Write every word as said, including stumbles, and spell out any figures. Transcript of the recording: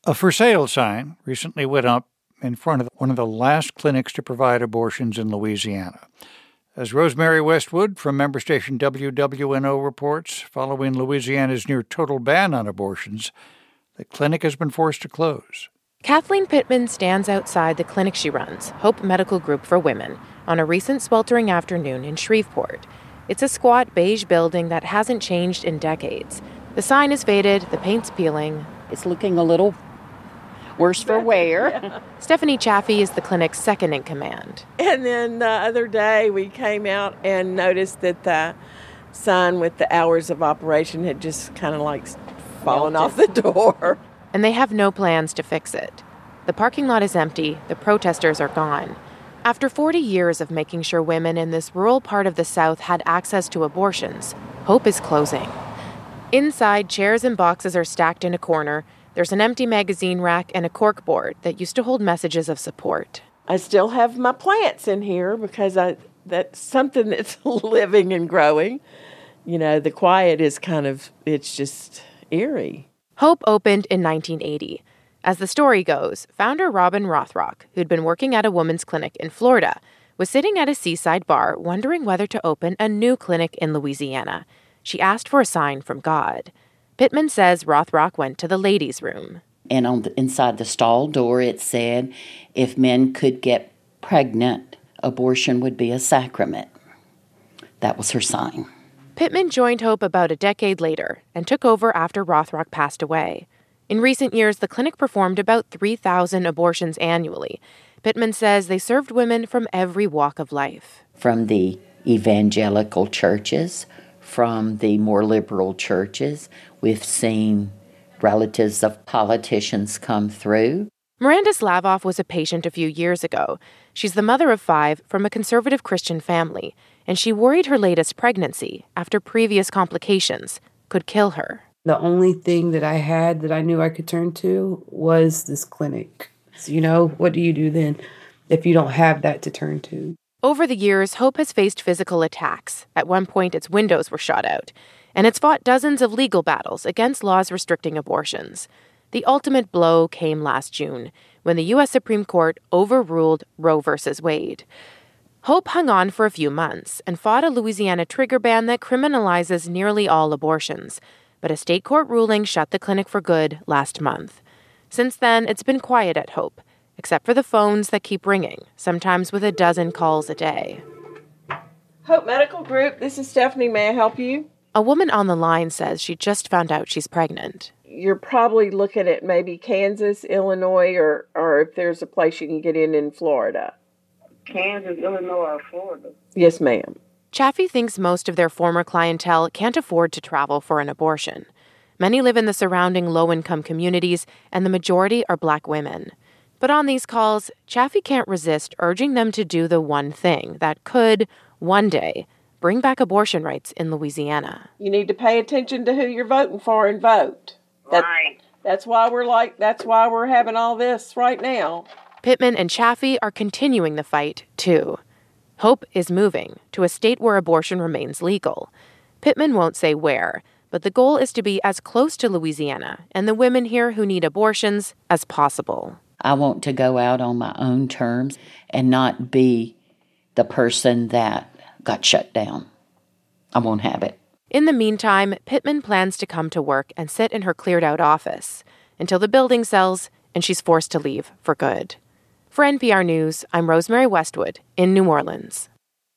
A for sale sign recently went up in front of one of the last clinics to provide abortions in Louisiana. As Rosemary Westwood from member station W W N O reports, following Louisiana's near total ban on abortions, the clinic has been forced to close. Kathleen Pittman stands outside the clinic she runs, Hope Medical Group for Women, on a recent sweltering afternoon in Shreveport. It's a squat beige building that hasn't changed in decades. The sign is faded, the paint's peeling. It's looking a little worse for wear. Yeah. Stephanie Chaffee is the clinic's second in command. And then the other day we came out and noticed that the sign with the hours of operation had just kind of like fallen off the door. And they have no plans to fix it. The parking lot is empty, the protesters are gone. After forty years of making sure women in this rural part of the South had access to abortions, Hope is closing. Inside, chairs and boxes are stacked in a corner. There's an empty magazine rack and a cork board that used to hold messages of support. I still have my plants in here because I that's something that's living and growing. You know, the quiet is kind of, it's just eerie. Hope opened in nineteen eighty. As the story goes, founder Robin Rothrock, who'd been working at a women's clinic in Florida, was sitting at a seaside bar wondering whether to open a new clinic in Louisiana. She asked for a sign from God. Pittman says Rothrock went to the ladies' room. And on the, inside the stall door it said, if men could get pregnant, abortion would be a sacrament. That was her sign. Pittman joined Hope about a decade later and took over after Rothrock passed away. In recent years, the clinic performed about three thousand abortions annually. Pittman says they served women from every walk of life. From the evangelical churches, from the more liberal churches, we've seen relatives of politicians come through. Miranda Slavoff was a patient a few years ago. She's the mother of five from a conservative Christian family, and she worried her latest pregnancy, after previous complications, could kill her. The only thing that I had that I knew I could turn to was this clinic. So, you know, what do you do then if you don't have that to turn to? Over the years, Hope has faced physical attacks. At one point, its windows were shot out. And it's fought dozens of legal battles against laws restricting abortions. The ultimate blow came last June, when the U S Supreme Court overruled Roe v. Wade. Hope hung on for a few months and fought a Louisiana trigger ban that criminalizes nearly all abortions. But a state court ruling shut the clinic for good last month. Since then, it's been quiet at Hope, except for the phones that keep ringing, sometimes with a dozen calls a day. Hope Medical Group, this is Stephanie. May I help you? A woman on the line says she just found out she's pregnant. You're probably looking at maybe Kansas, Illinois, or, or if there's a place you can get in in Florida. Kansas, Illinois, or Florida? Yes, ma'am. Chaffee thinks most of their former clientele can't afford to travel for an abortion. Many live in the surrounding low-income communities, and the majority are Black women. But on these calls, Chaffee can't resist urging them to do the one thing that could, one day, bring back abortion rights in Louisiana. You need to pay attention to who you're voting for and vote. That, right. That's why we're like, that's why we're having all this right now. Pittman and Chaffee are continuing the fight, too. Hope is moving to a state where abortion remains legal. Pittman won't say where, but the goal is to be as close to Louisiana and the women here who need abortions as possible. I want to go out on my own terms and not be the person that got shut down. I won't have it. In the meantime, Pittman plans to come to work and sit in her cleared-out office until the building sells and she's forced to leave for good. For N P R News, I'm Rosemary Westwood in New Orleans.